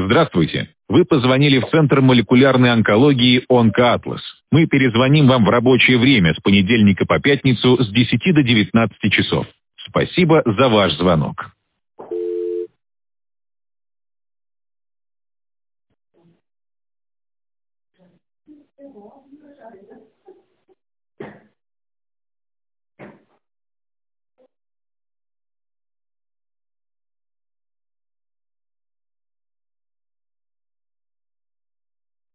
Здравствуйте. Вы позвонили в Центр молекулярной онкологии «Онкоатлас». Мы перезвоним вам в рабочее время с понедельника по пятницу с 10 до 19 часов. Спасибо за ваш звонок.